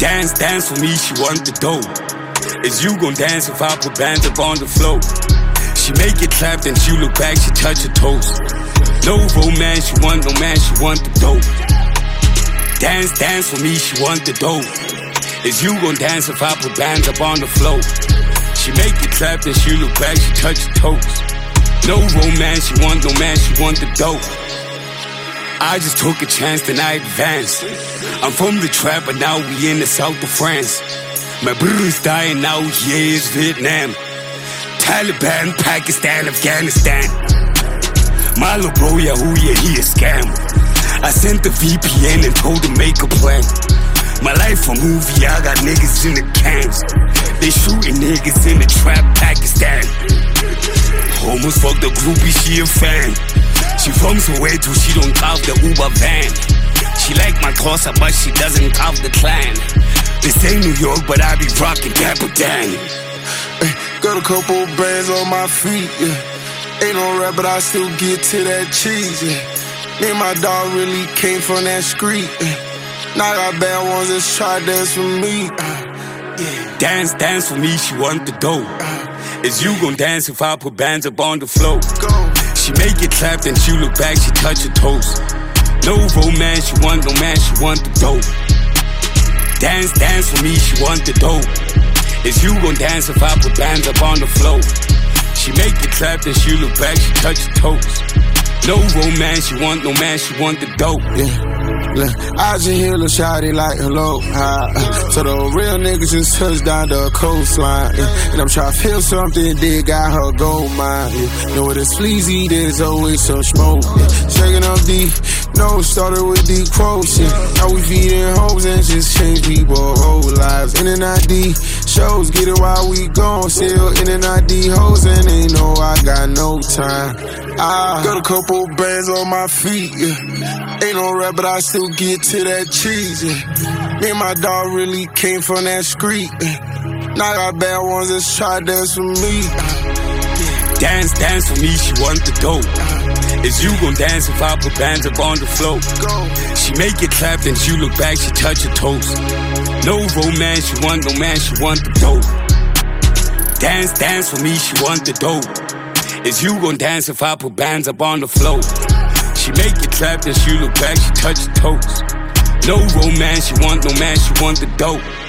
Dance, dance for me, she want the dough. Is you gon' dance if I put bands up on the floor? She make it clap, then she look back, she touch her toes. No romance, she want no man, she want the dough. Dance, dance for me, she want the dough. Is you gon' dance if I put bands up on the floor? She make it clap, then she look back, she touch her toes. No romance, she want no man, she want the dough. I just took a chance, then I advanced. I'm from the trap, but now we in the south of France. My brother's dying now, yeah, it's Vietnam. Taliban, Pakistan, Afghanistan. My little bro, yeah, who, yeah, he a scam. I sent the VPN and told him make a plan. My life a movie, I got niggas in the cans. They shooting niggas in the trap, Pakistan. Almost fucked the groupie, she a fan. She from Soweto, she don't drive the Uber van. She like my Corsa, but she doesn't drive the clan. This ain't New York, but I be rockin' Capitan. Got a couple bands on my feet, yeah. Ain't no rap, but I still get to that cheese, yeah. Me and my dog really came from that street, yeah. Now I got bad ones that try to dance for me, yeah. Dance, dance for me, she want the dough. Is you gon' dance if I put bands up on the floor? She make it clap, then she look back, she touch her toes. No romance, she want no man, she want the dough. Dance, dance for me, she want the dough. Is you gon' dance if I put bands up on the floor? She make it clap, then she look back, she touch her toes. No romance, she want no man, she want the dough. Yeah. I just hear the shawty like hello, hi. So the real niggas just touched down the coastline, yeah. And I'm trying to feel something, they got her gold mine, yeah. Know what it's fleazy, there's always some smoke, yeah. Shaking up deep, no, started with deep quotes, yeah. Now we feeding hoes and just change people's whole lives. In and out D shows, get it while we gone. Still in and out D hoes and they know I got no time. I got a couple bands on my feet, yeah. Ain't no rap, but I still get to that cheese, yeah. Me and my dog really came from that street, yeah. Now I got bad ones that try to dance for me, Dance, dance for me, she want the dough. Is you gon' dance if I put bands up on the floor? She make it clap, then she look back, she touch her toes. No romance, she want no man, she want the dough. Dance, dance for me, she want the dough. Is you gon' dance if I put bands up on the floor? She make it clap, then she look back, she touch her toes. No romance, she want no man, she want the dough.